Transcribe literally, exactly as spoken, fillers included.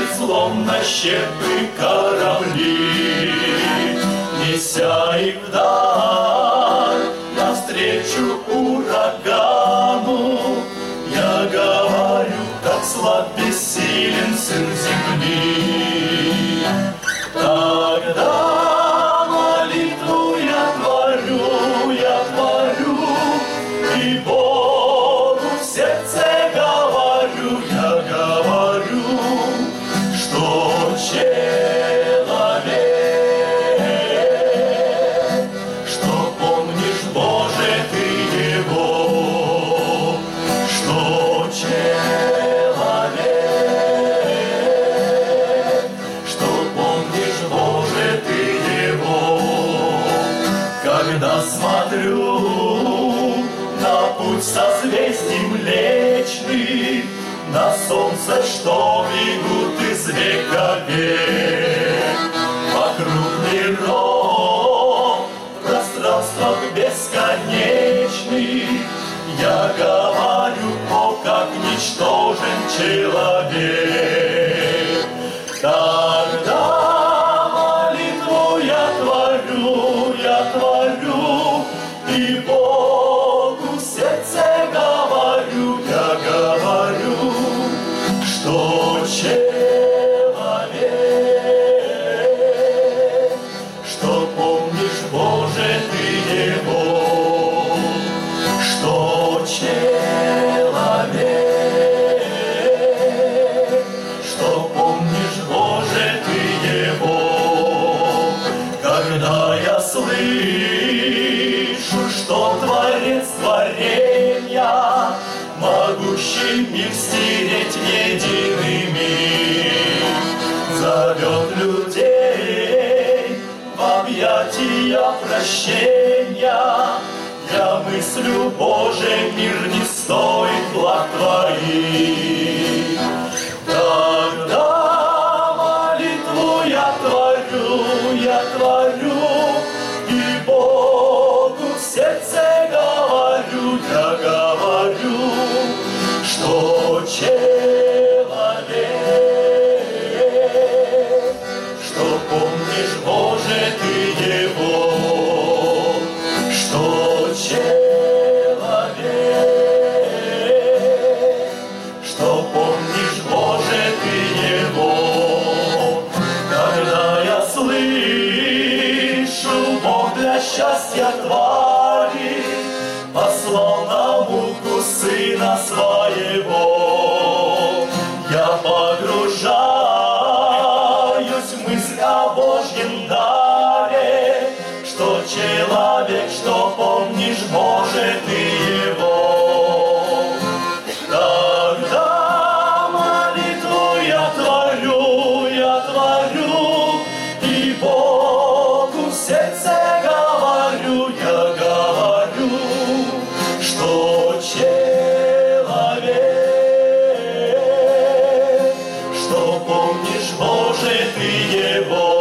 словно щепы корабли, неся их вдаль навстречу урагану. Я говорю, как слаб бессилен сын земли. Тогда молитву я творю, я творю, и Богу в сердце говорю, я говорю, что человек, что помнишь, Боже, ты его, что человек, что помнишь, Боже, ты его. Когда смотрю на путь созвездий млечных, на солнце, что бегут из века в век, вокруг миров, в пространствах бесконечных, я говорю, о, как ничтожен человек. Тогда молитву я творю, я творю, и Богу в сердце говорю, я говорю, что человек, что помнишь, Боже, ты его, что человек, что помнишь, Боже, ты его. Когда я слышу, что Творец творенья, могущий мир стереть в единый мир, зовет людей в объятия прощения, я мыслю, Боже, мир не стоит благ Твоих. Тогда молитву я творю, я творю, и Богу в сердце говорю, я говорю, что человек, что помнишь, Боже, ты его, что человек, что помнишь, Боже, ты его. Когда я слышу, Бог для счастья твари послал на муку Сына Своего, я погружаюсь в мысль о Божьем даре, что человек, что помнишь, Боже, ты его. Тогда молитву я творю, я творю, и Богу в сердце говорю, я говорю, что человек, что помнишь, Боже, ты его.